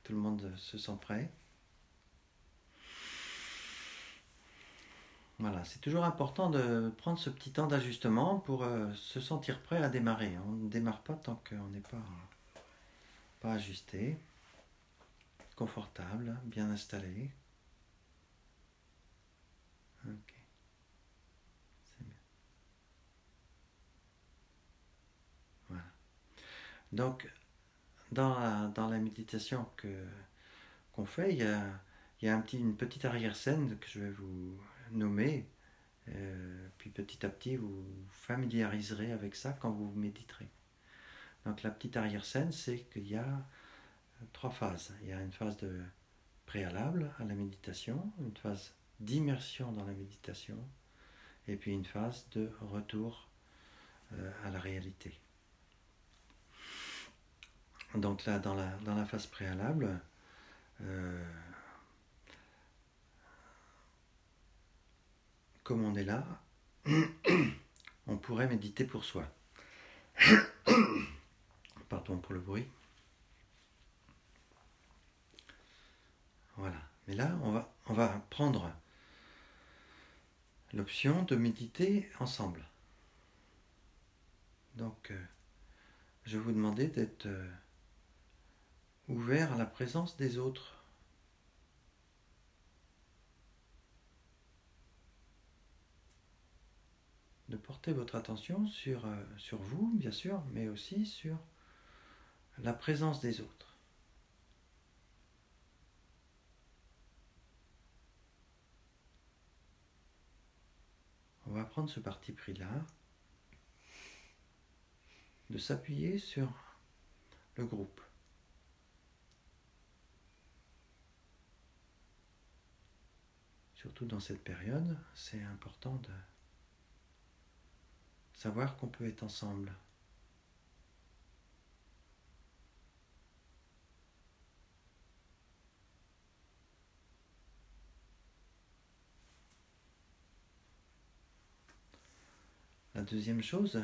tout le monde se sent prêt. Voilà, c'est toujours important de prendre ce petit temps d'ajustement pour se sentir prêt à démarrer. On ne démarre pas tant qu'on n'est pas ajusté, confortable, bien installé. Ok, c'est bien. Voilà. Donc, dans la méditation qu'on fait, il y a une petite arrière-scène que je vais vous nommer. Puis petit à petit, vous vous familiariserez avec ça quand vous méditerez. Donc la petite arrière-scène, c'est qu'il y a 3 phases. Il y a une phase de préalable à la méditation, une phase d'immersion dans la méditation, et puis une phase de retour à la réalité. Donc là, dans la phase préalable, comme on est là, on pourrait méditer pour soi. Pardon pour le bruit. Voilà. Mais là, on va prendre l'option de méditer ensemble. Donc, je vais vous demander d'être ouvert à la présence des autres. De porter votre attention sur vous, bien sûr, mais aussi sur la présence des autres. On va prendre ce parti pris-là, de s'appuyer sur le groupe. Surtout dans cette période, c'est important de savoir qu'on peut être ensemble. La deuxième chose,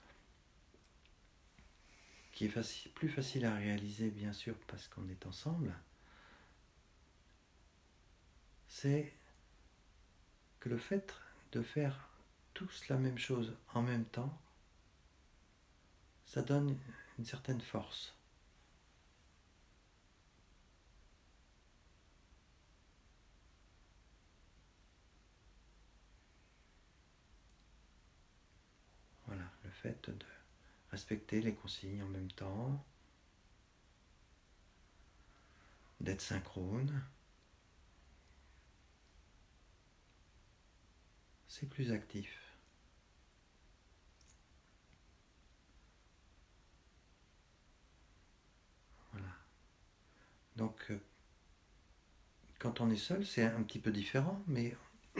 qui est plus facile à réaliser bien sûr parce qu'on est ensemble, c'est que le fait de faire tous la même chose en même temps, ça donne une certaine force. Voilà, le fait de respecter les consignes en même temps, d'être synchrone, c'est plus actif. Voilà. Donc, quand on est seul, c'est un petit peu différent, mais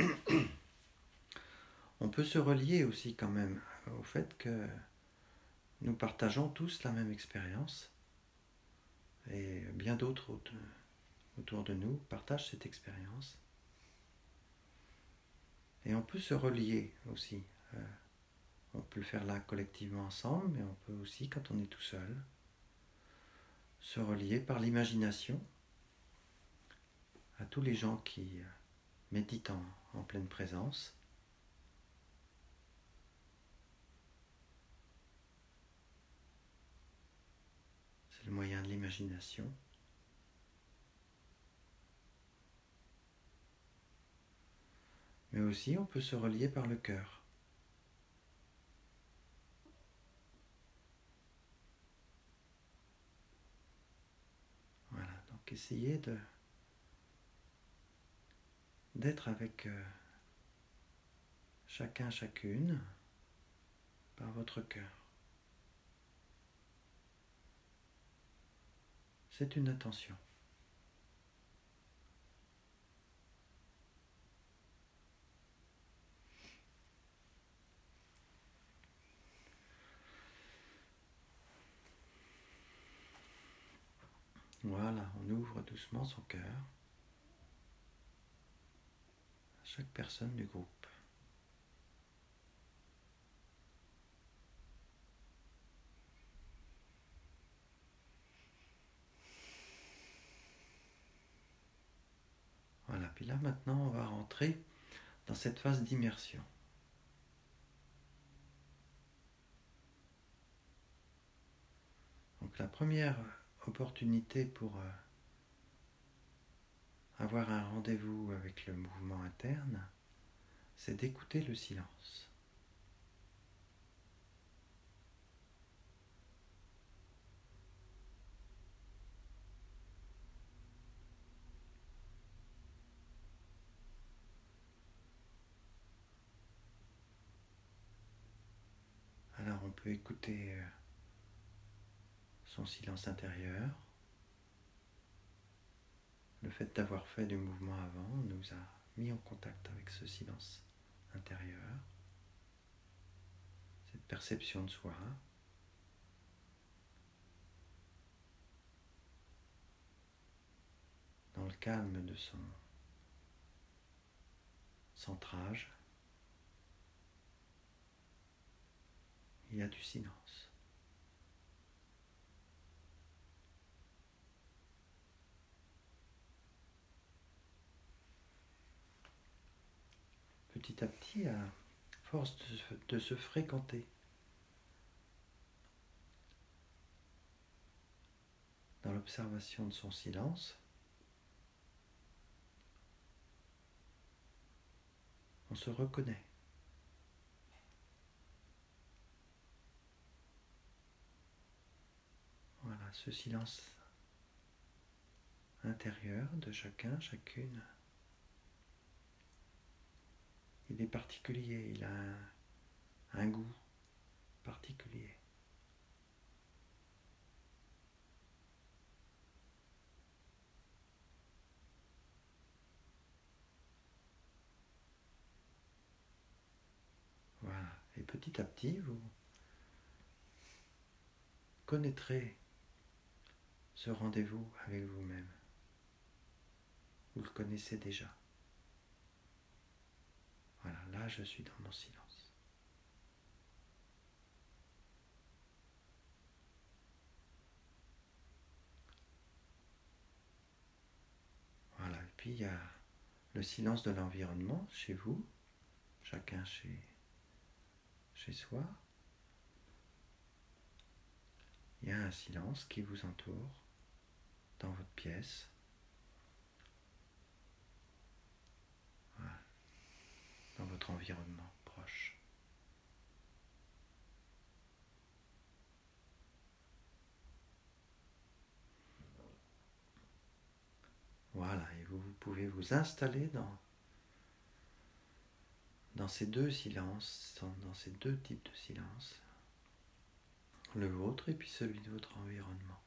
on peut se relier aussi quand même au fait que nous partageons tous la même expérience et bien d'autres autour de nous partagent cette expérience. Et on peut se relier aussi. On peut le faire là collectivement ensemble, mais on peut aussi, quand on est tout seul, se relier par l'imagination à tous les gens qui méditent en pleine présence. C'est le moyen de l'imagination. Mais aussi, on peut se relier par le cœur. Voilà, donc essayez d'être avec chacun, chacune, par votre cœur. C'est une attention. Voilà, on ouvre doucement son cœur à chaque personne du groupe. Puis là, maintenant, on va rentrer dans cette phase d'immersion. Donc la première opportunité pour avoir un rendez-vous avec le mouvement interne, c'est d'écouter le silence. Alors on peut écouter son silence intérieur. Le fait d'avoir fait du mouvement avant nous a mis en contact avec ce silence intérieur, cette perception de soi. Dans le calme de son centrage, il y a du silence. Petit à petit, à force de se fréquenter dans l'observation de son silence, on se reconnaît. Voilà, ce silence intérieur de chacun, chacune, il est particulier, il a un goût particulier. Voilà, et petit à petit, vous connaîtrez ce rendez-vous avec vous-même. Vous le connaissez déjà. Voilà, là je suis dans mon silence. Voilà, et puis il y a le silence de l'environnement chez vous, chacun chez soi. Il y a un silence qui vous entoure dans votre pièce. Voilà, dans votre environnement proche. Voilà, et vous pouvez vous installer dans ces deux silences, dans ces deux types de silence, le vôtre et puis celui de votre environnement.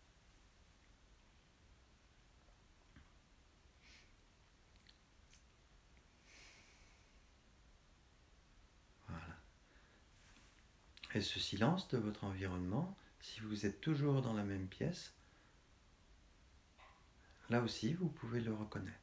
Voilà. Et ce silence de votre environnement, si vous êtes toujours dans la même pièce, là aussi vous pouvez le reconnaître.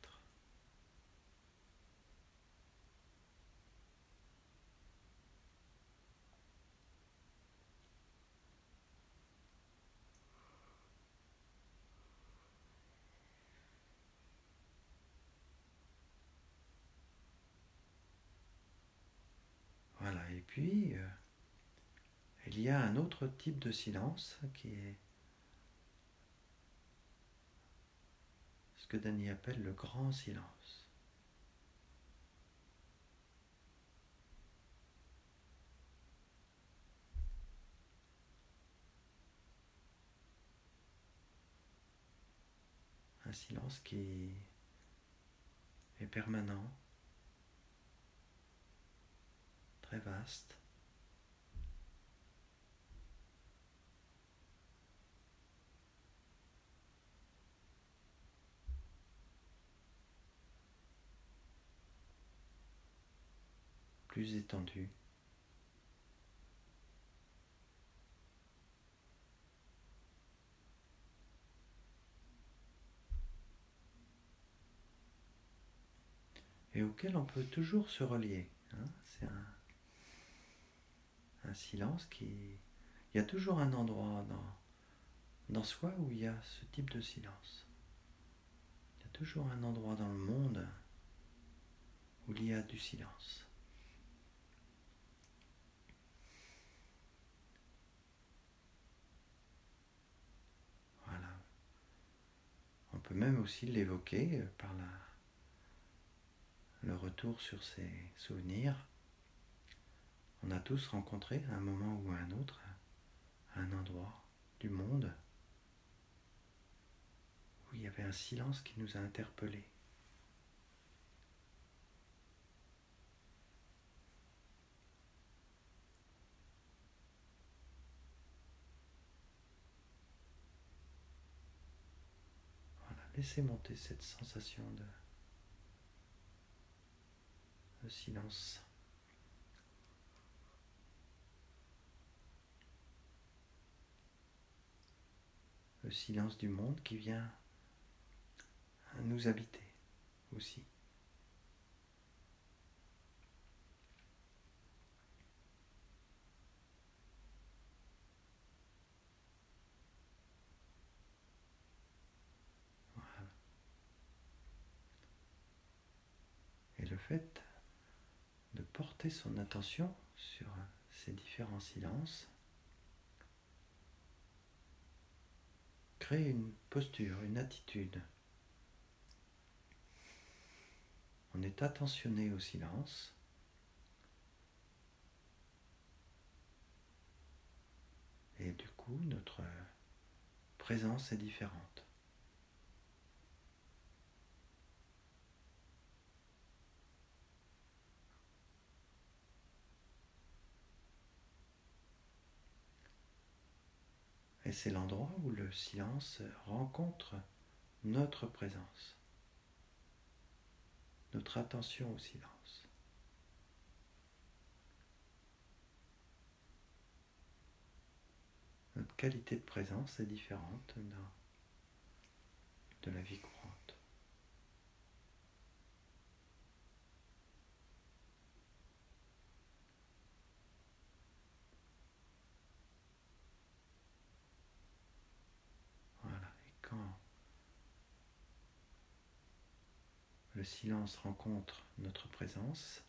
Voilà, et puis il y a un autre type de silence qui est ce que Dany appelle le grand silence. Un silence qui est permanent, très vaste. Plus étendu. Et auquel on peut toujours se relier. C'est un silence qui... Il y a toujours un endroit dans soi où il y a ce type de silence. Il y a toujours un endroit dans le monde où il y a du silence. Voilà. On peut même aussi l'évoquer par le retour sur ses souvenirs. On a tous rencontré à un moment ou à un autre, à un endroit du monde où il y avait un silence qui nous a interpellés. Voilà, laissez monter cette sensation de silence. Le silence du monde qui vient nous habiter aussi. Voilà. Et le fait de porter son attention sur ces différents silences crée une posture, une attitude. On est attentionné au silence et du coup notre présence est différente. Et c'est l'endroit où le silence rencontre notre présence, notre attention au silence. Notre qualité de présence est différente de la vie courante. Voilà. Et quand le silence rencontre notre présence,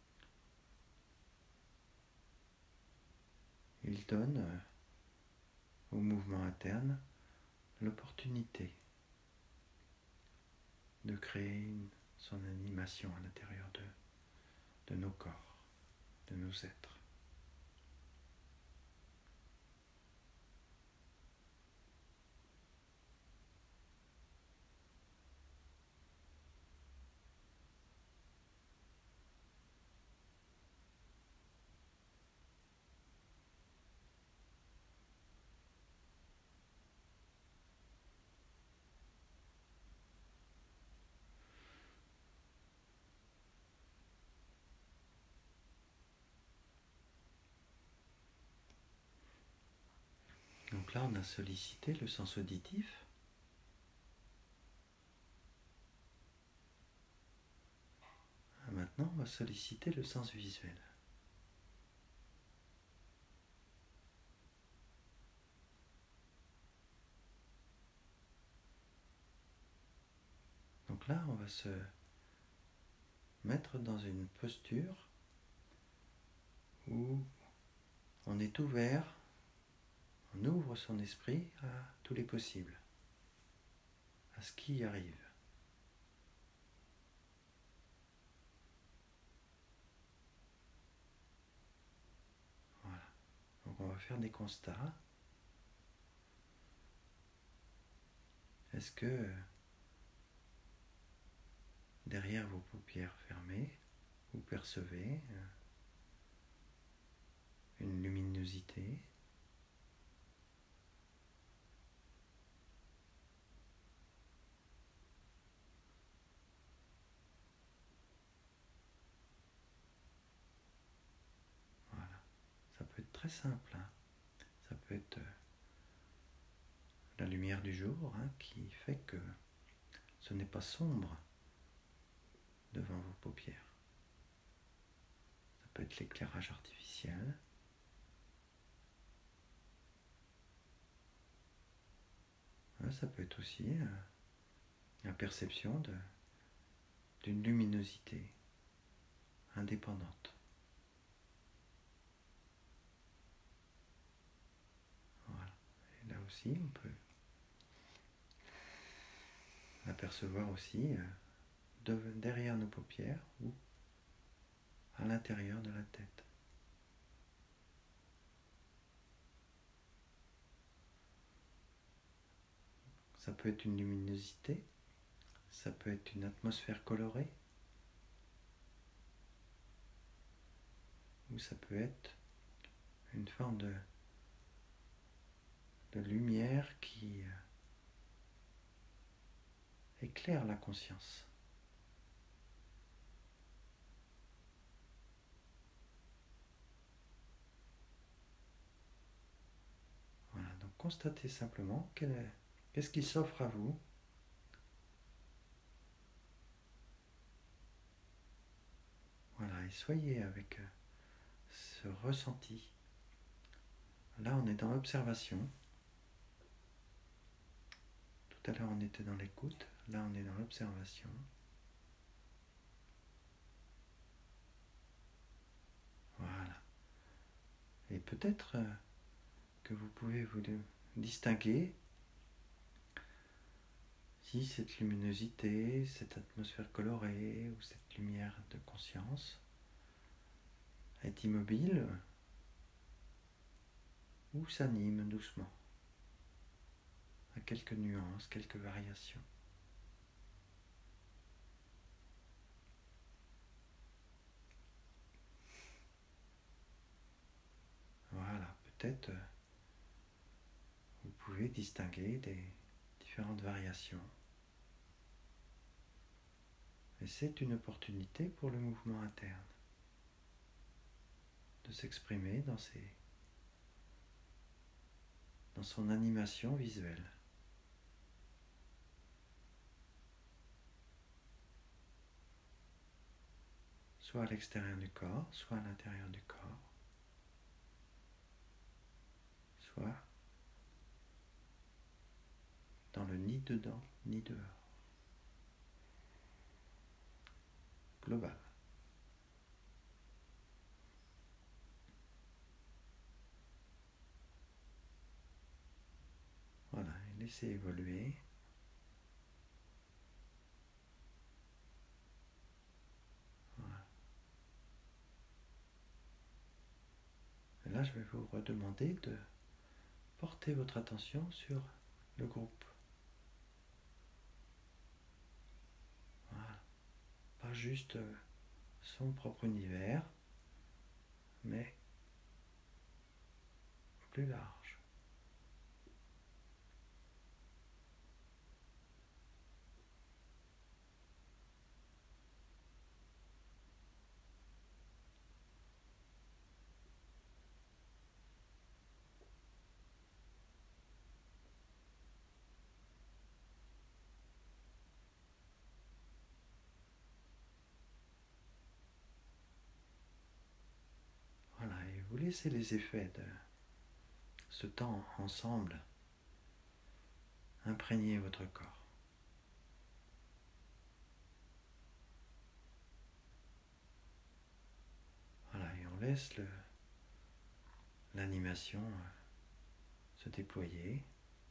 il donne au mouvement interne l'opportunité de créer son animation à l'intérieur de nos corps, de nos êtres. Donc là, on a sollicité le sens auditif. Maintenant, on va solliciter le sens visuel. Donc là, on va se mettre dans une posture où on est ouvert, on ouvre son esprit à tous les possibles, à ce qui arrive. Voilà. Donc on va faire des constats. Est-ce que derrière vos paupières fermées, vous percevez une luminosité ? Voilà. Ça peut être très simple, hein. Ça peut être la lumière du jour, hein, qui fait que ce n'est pas sombre devant vos paupières. Ça peut être l'éclairage artificiel. Ça peut être aussi la perception d'une luminosité indépendante. Voilà. Et là aussi, on peut apercevoir aussi derrière nos paupières ou à l'intérieur de la tête. Ça peut être une luminosité, ça peut être une atmosphère colorée, ou ça peut être une forme de lumière qui éclaire la conscience. Voilà, donc constatez simplement qu'est-ce qui s'offre à vous. Voilà, et soyez avec ce ressenti. Là, on est dans l'observation. Tout à l'heure, on était dans l'écoute. Là, on est dans l'observation. Voilà. Et peut-être que vous pouvez vous distinguer si cette luminosité, cette atmosphère colorée ou cette lumière de conscience est immobile ou s'anime doucement, à quelques nuances, quelques variations. Voilà, peut-être vous pouvez distinguer des différentes variations. Et c'est une opportunité pour le mouvement interne de s'exprimer dans son animation visuelle. Soit à l'extérieur du corps, soit à l'intérieur du corps, soit dans le ni dedans, ni dehors. Global. Voilà, et laissez évoluer. Voilà. Et là, je vais vous redemander de porter votre attention sur le groupe. Voilà. Pas juste son propre univers, mais plus large. Voilà, et vous laissez les effets de ce temps ensemble imprégner votre corps. Voilà, et on laisse l'animation se déployer.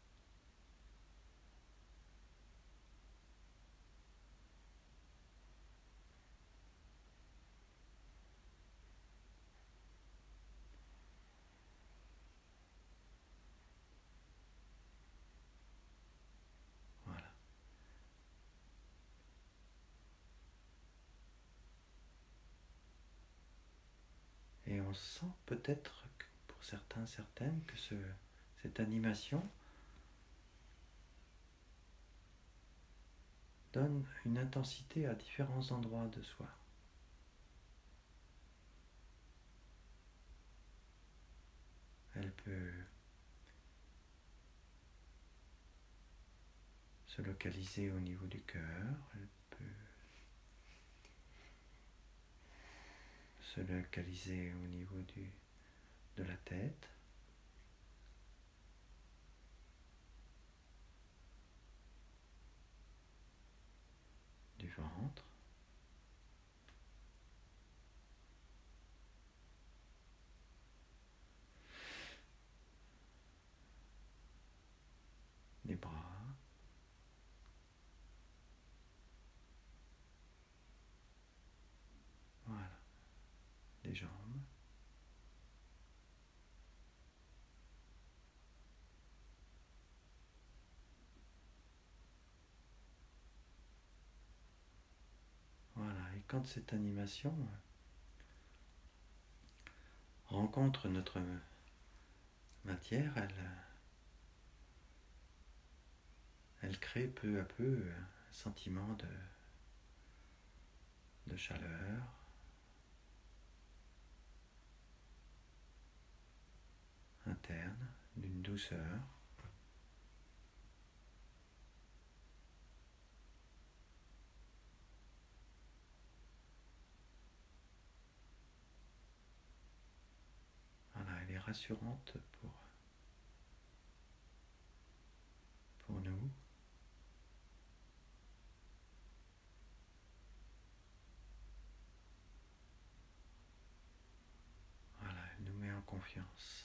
Voilà. Et on sent peut-être, pour certains, certaines, que cette animation donne une intensité à différents endroits de soi. Elle peut se localiser au niveau du cœur, elle peut se localiser au niveau de la tête, du ventre, jambes. Voilà, et quand cette animation rencontre notre matière, elle crée peu à peu un sentiment de chaleur, interne, d'une douceur. Voilà, elle est rassurante pour nous. Voilà, elle nous met en confiance.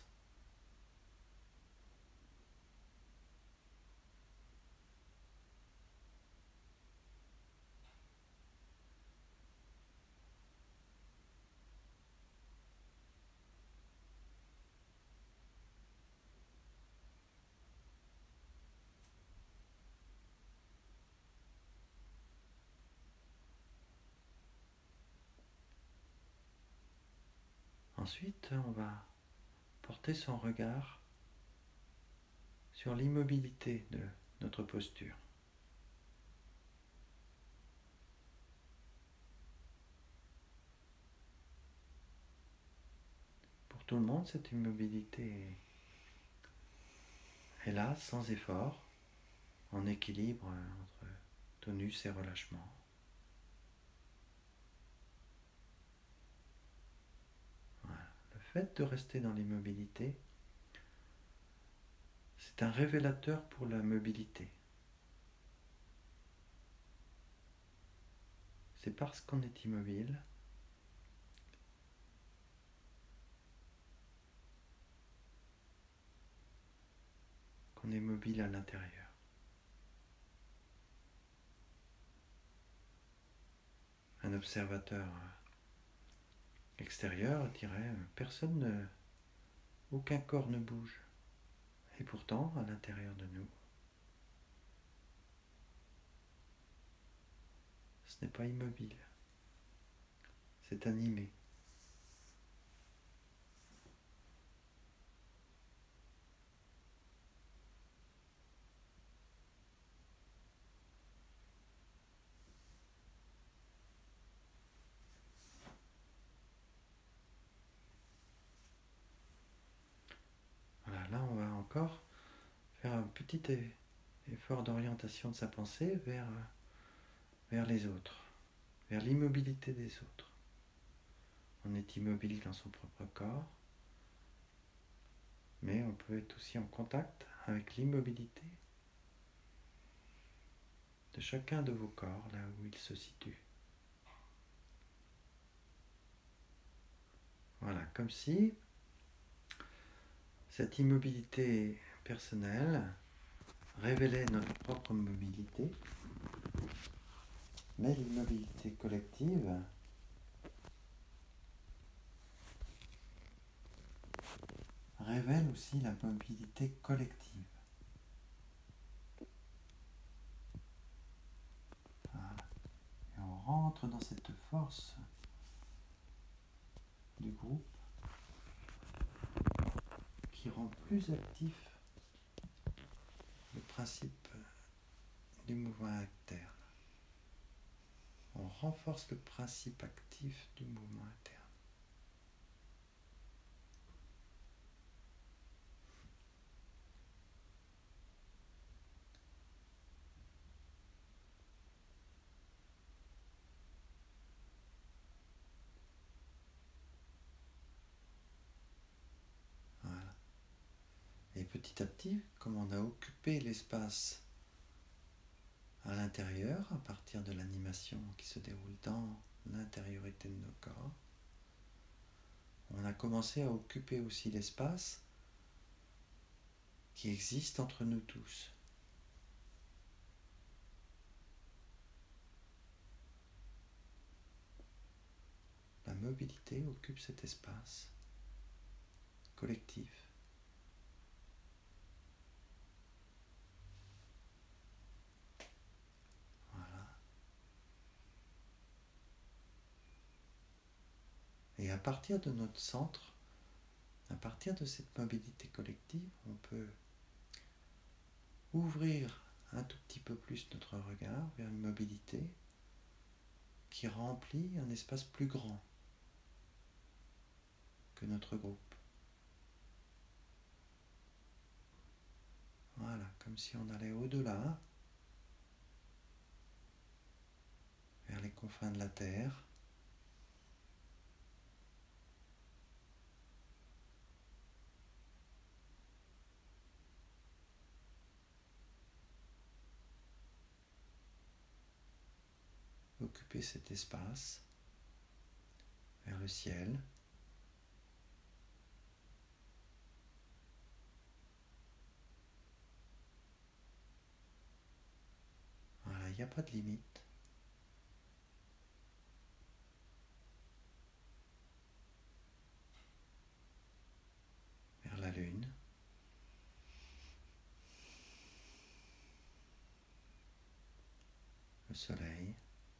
Ensuite, on va porter son regard sur l'immobilité de notre posture. Pour tout le monde, cette immobilité est là, sans effort, en équilibre entre tonus et relâchement. Voilà. Le fait de rester dans l'immobilité, c'est un révélateur pour la mobilité. C'est parce qu'on est immobile qu'on est mobile à l'intérieur. Un observateur extérieur dirait aucun corps ne bouge. Et pourtant, à l'intérieur de nous, ce n'est pas immobile, c'est animé. Voilà, là on va encore faire un petit effort d'orientation de sa pensée vers les autres, vers l'immobilité des autres. On est immobile dans son propre corps, mais on peut être aussi en contact avec l'immobilité de chacun de vos corps, là où il se situe. Voilà, comme si cette immobilité personnelle révélait notre propre mobilité, mais l'immobilité collective révèle aussi la mobilité collective. Voilà. Et on rentre dans cette force du groupe qui rend plus actif le principe du mouvement interne. On renforce le principe actif du mouvement interne. Voilà. Et petit à petit, comme on a occupé l'espace à l'intérieur, à partir de l'animation qui se déroule dans l'intériorité de nos corps, on a commencé à occuper aussi l'espace qui existe entre nous tous. La mobilité occupe cet espace collectif. Voilà. Et à partir de notre centre, à partir de cette mobilité collective, on peut ouvrir un tout petit peu plus notre regard vers une mobilité qui remplit un espace plus grand que notre groupe. Voilà, comme si on allait au-delà, vers les confins de la Terre. Occuper cet espace vers le ciel. Voilà, il n'y a pas de limite. Vers la lune. Le soleil.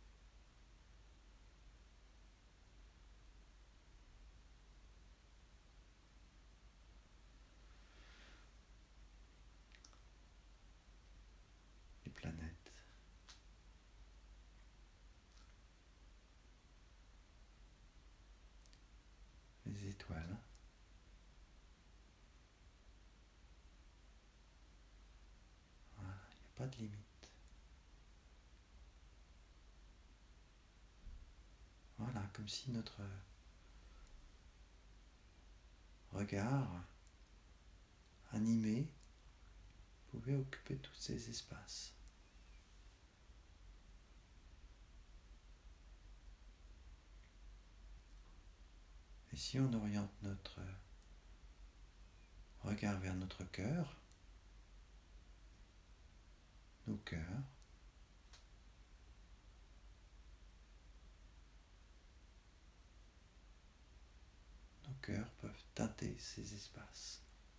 Les planètes. Les étoiles. Voilà, il n'y a pas de limite. Voilà, comme si notre regard animé pouvait occuper tous ces espaces. Et si on oriente notre regard vers notre cœur, nos cœurs, nos cœurs peuvent teinter ces espaces.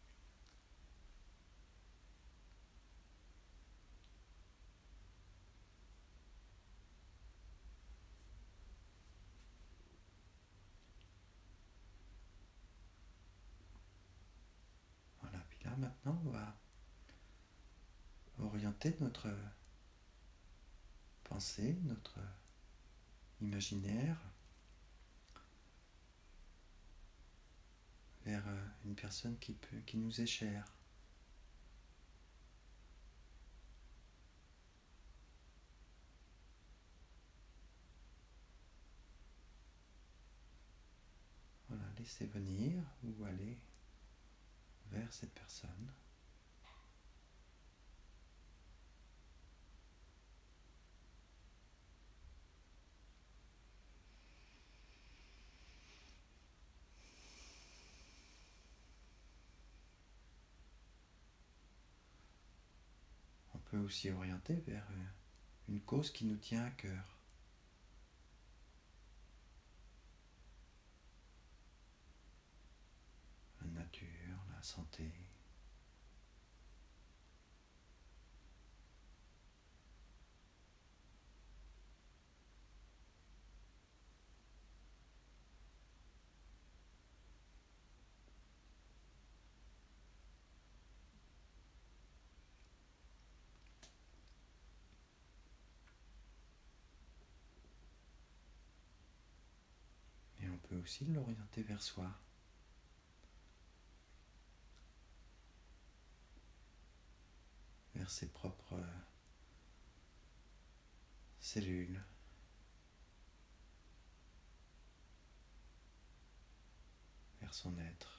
Voilà, puis là maintenant on va orienter notre pensée, notre imaginaire vers une personne qui nous est chère. Voilà, laissez venir ou aller vers cette personne. On peut aussi orienter vers une cause qui nous tient à cœur. La nature, la santé. Et on peut aussi l'orienter vers soi. Vers ses propres cellules. Vers son être.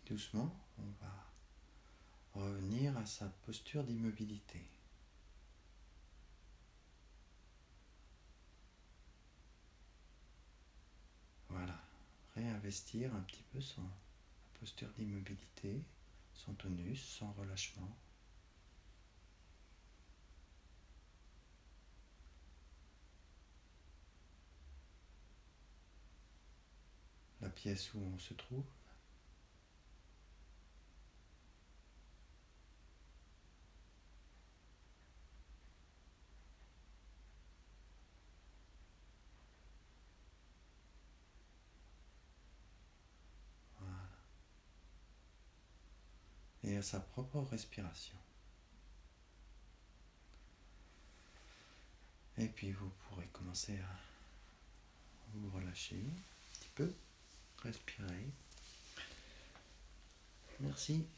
doucement, on va revenir à sa posture d'immobilité. Voilà, réinvestir un petit peu son posture d'immobilité, son tonus, son relâchement. La pièce où on se trouve. Voilà. Et à sa propre respiration. Et puis vous pourrez commencer à vous relâcher un petit peu, respirer. Merci.